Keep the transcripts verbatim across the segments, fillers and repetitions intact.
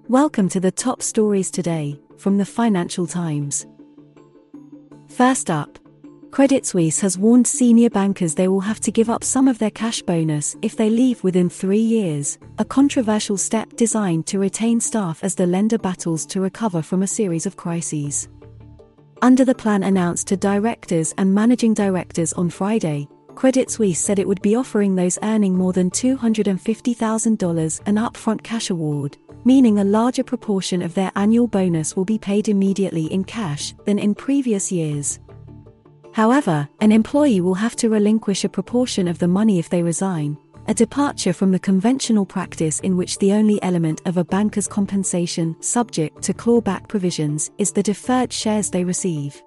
Welcome to the top stories today, from the Financial Times. First up, Credit Suisse has warned senior bankers they will have to give up some of their cash bonus if they leave within three years, a controversial step designed to retain staff as the lender battles to recover from a series of crises. Under the plan announced to directors and managing directors on Friday, Credit Suisse said it would be offering those earning more than two hundred fifty thousand dollars an upfront cash award, meaning a larger proportion of their annual bonus will be paid immediately in cash than in previous years. However, an employee will have to relinquish a proportion of the money if they resign, a departure from the conventional practice in which the only element of a banker's compensation subject to clawback provisions is the deferred shares they receive.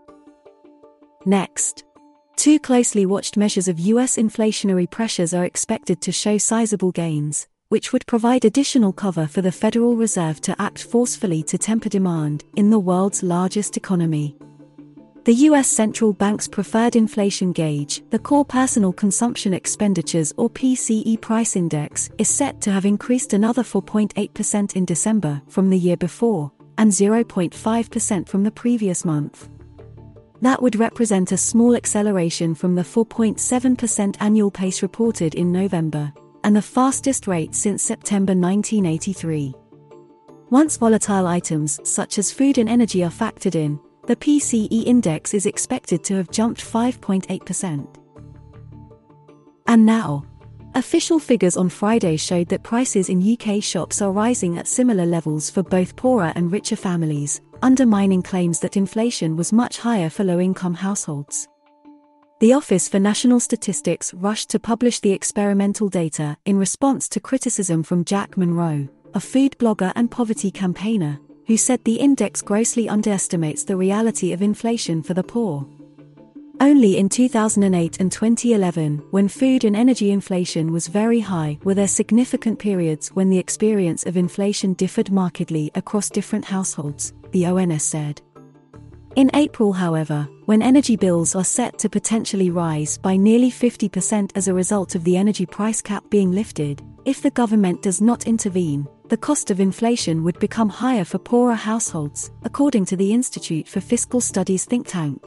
Next, two closely watched measures of U S inflationary pressures are expected to show sizable gains, which would provide additional cover for the Federal Reserve to act forcefully to temper demand in the world's largest economy. The U S Central Bank's preferred inflation gauge, the Core Personal Consumption Expenditures or P C E price index, is set to have increased another four point eight percent in December from the year before, and zero point five percent from the previous month. That would represent a small acceleration from the four point seven percent annual pace reported in November, and the fastest rate since September nineteen eighty-three. Once volatile items such as food and energy are factored in, the P C E index is expected to have jumped five point eight percent. And now, official figures on Friday showed that prices in U K shops are rising at similar levels for both poorer and richer families, undermining claims that inflation was much higher for low-income households. The Office for National Statistics rushed to publish the experimental data in response to criticism from Jack Monroe, a food blogger and poverty campaigner, who said the index grossly underestimates the reality of inflation for the poor. Only in two thousand eight and twenty eleven, when food and energy inflation was very high, were there significant periods when the experience of inflation differed markedly across different households, the O N S said. In April, however, when energy bills are set to potentially rise by nearly fifty percent as a result of the energy price cap being lifted, if the government does not intervene, the cost of inflation would become higher for poorer households, according to the Institute for Fiscal Studies think tank.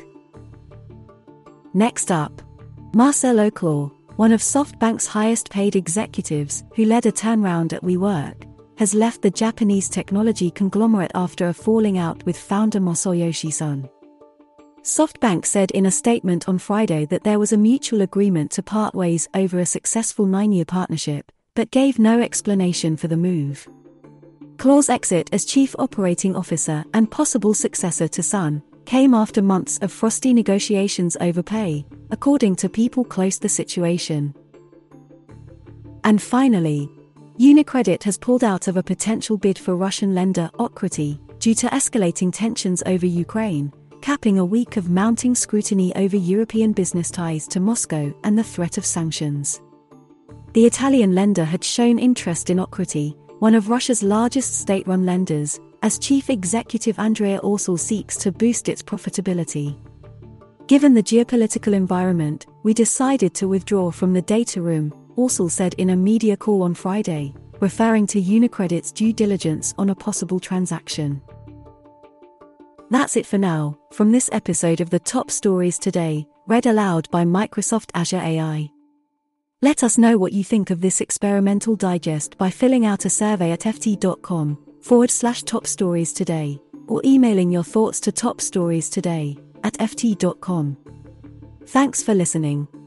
Next up, Marcel Auclair, one of SoftBank's highest-paid executives, who led a turnaround at WeWork, has left the Japanese technology conglomerate after a falling out with founder Masayoshi Son. SoftBank said in a statement on Friday that there was a mutual agreement to part ways over a successful nine-year partnership, but gave no explanation for the move. Claw's exit as chief operating officer and possible successor to Son came after months of frosty negotiations over pay, according to people close to the situation. And finally, UniCredit has pulled out of a potential bid for Russian lender Otkritie due to escalating tensions over Ukraine, capping a week of mounting scrutiny over European business ties to Moscow and the threat of sanctions. The Italian lender had shown interest in Otkritie, one of Russia's largest state-run lenders, as chief executive Andrea Orcel seeks to boost its profitability. Given the geopolitical environment, we decided to withdraw from the data room, Orcel said in a media call on Friday, referring to UniCredit's due diligence on a possible transaction. That's it for now, from this episode of the Top Stories Today, read aloud by Microsoft Azure A I. Let us know what you think of this experimental digest by filling out a survey at ft.com forward slash top stories today, or emailing your thoughts to topstorietoday at ft.com. Thanks for listening.